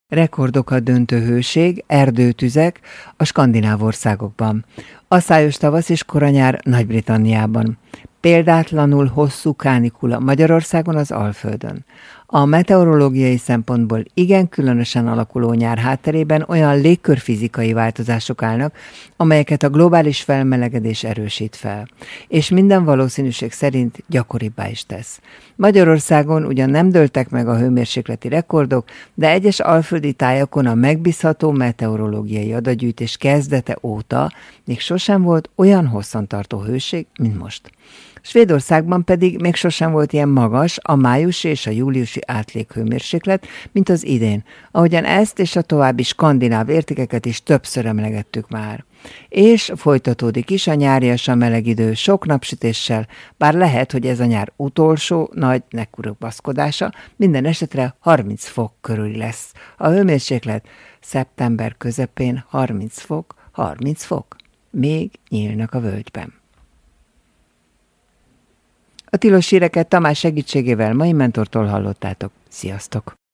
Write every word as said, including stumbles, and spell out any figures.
Rekordokat döntő hőség, erdőtüzek a skandináv országokban. Aszályos tavasz és koranyár Nagy-Britanniában. Példátlanul hosszú kánikula Magyarországon, az Alföldön. A meteorológiai szempontból igen különösen alakuló nyár hátterében olyan légkörfizikai változások állnak, amelyeket a globális felmelegedés erősít fel, és minden valószínűség szerint gyakoribbá is tesz. Magyarországon ugyan nem dőltek meg a hőmérsékleti rekordok, de egyes alföldi tájakon a megbízható meteorológiai adatgyűjtés kezdete óta még sosem volt olyan hosszantartó hőség, mint most. Svédországban pedig még sosem volt ilyen magas a májusi és a júliusi átléghőmérséklet, mint az idén, ahogyan ezt és a további skandináv értékeket is többször emlegettük már. És folytatódik is a nyáriasan meleg idő sok napsütéssel, bár lehet, hogy ez a nyár utolsó nagy nekurubaszkodása, minden esetre harminc fok körüli lesz. A hőmérséklet szeptember közepén harminc fok, harminc fok. Még nyílnak a völgyben. A tilos híreket Tamás segítségével mai mentortól hallottátok. Sziasztok!